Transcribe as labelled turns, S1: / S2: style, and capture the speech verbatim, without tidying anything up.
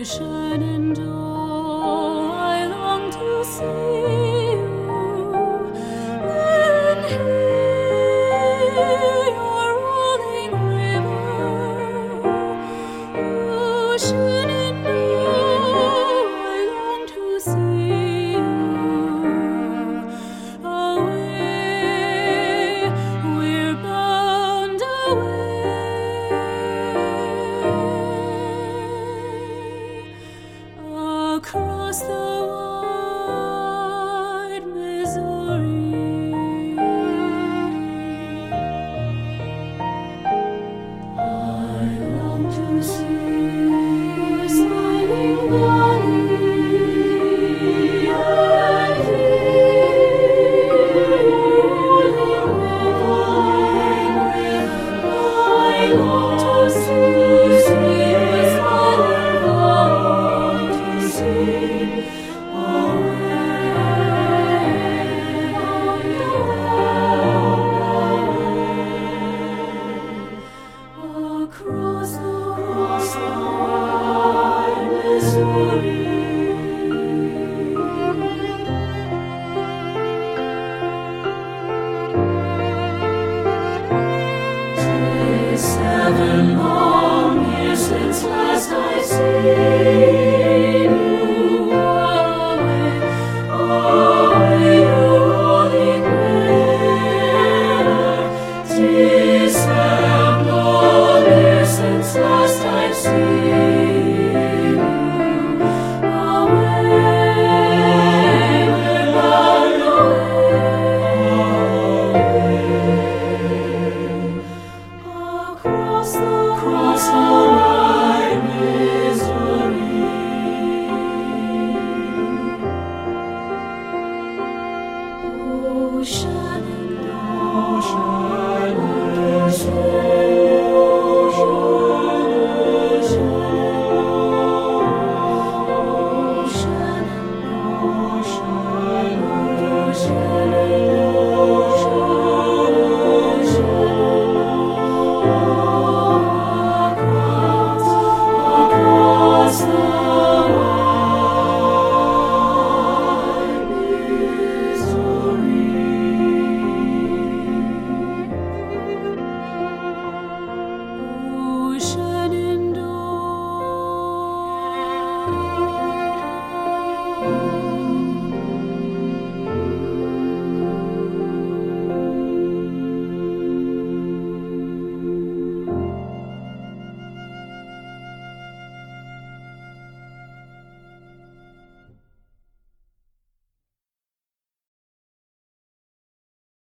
S1: ocean and all, I long to see you and hear your rolling river. Ocean and all, I long to see you. Away, we're bound away across the wide Missouri. I long to see your smiling valley and hear your rolling river. I long to see your smiling valley, to see across the wide Missouri. Tis seven long years since last I've seen you. Away, away, you rolling river. Tis seven long years since last I've seen you.